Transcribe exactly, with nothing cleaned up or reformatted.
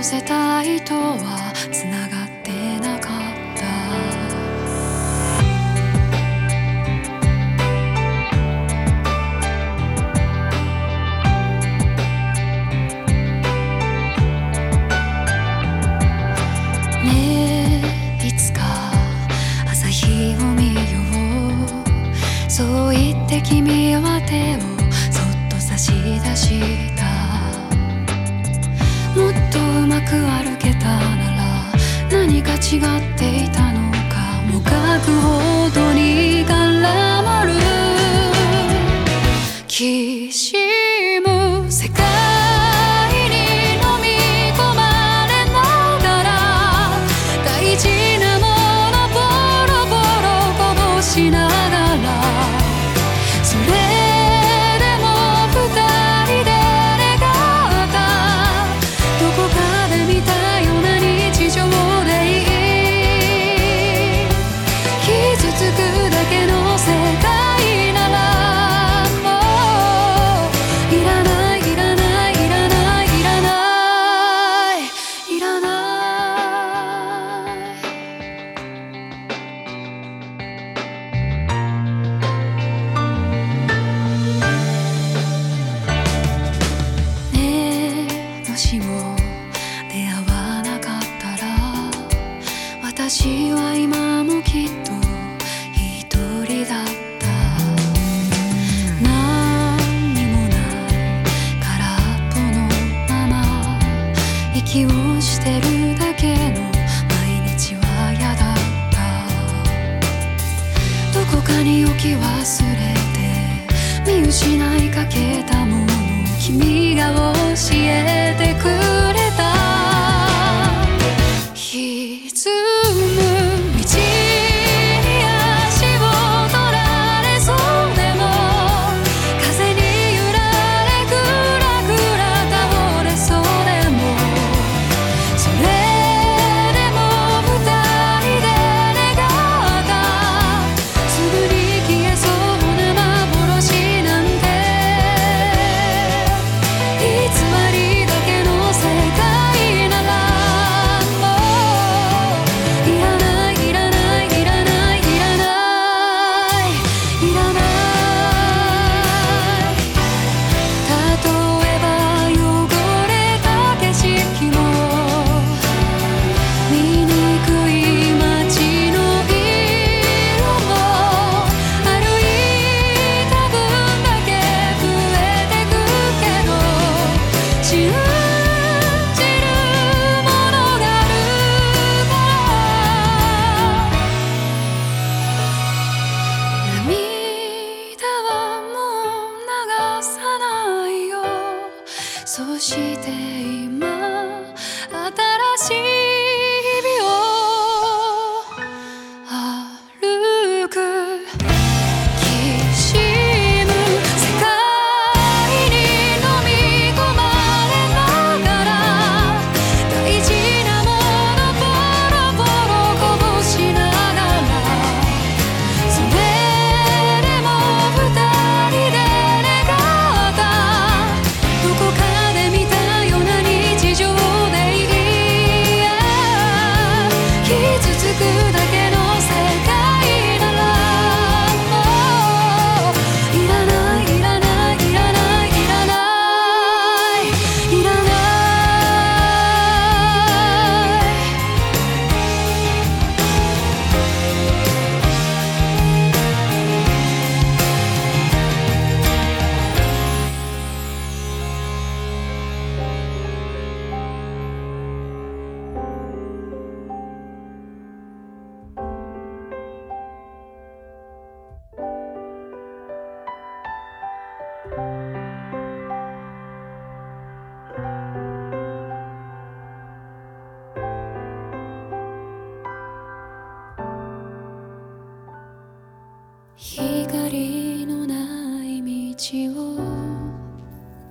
せたいとはつながってなかったねえいつか朝日を見ようそう言って君は手をそっと差し出したもっとうまく歩けたなら何か違っていたのかもがくほどに絡まるきしむ世界に飲み込まれながら大事なものボロボロこぼしながらそれでも二人で願ったどこかで見たような日常でいい傷つくだけの世界ならもういらないいらないいらないいらないいらないねえもしも出会わなかったら私は今もきっと一人だった何にもない空っぽのまま息をしてるだけの毎日は嫌だったどこかに置き忘れて見失いかけたもの君が教えてくれた歪む道に足を取られそうでも風に揺られぐらぐら倒れそうでもそれでも二人で願ったすぐに消えそうな幻なんて偽りだけの世界ならもういらないいらないいらないいらないいらない例えば汚れた景色も醜い街の色も歩いた分だけ増えてくけど信じるものがあるから涙はもう流さないよそして今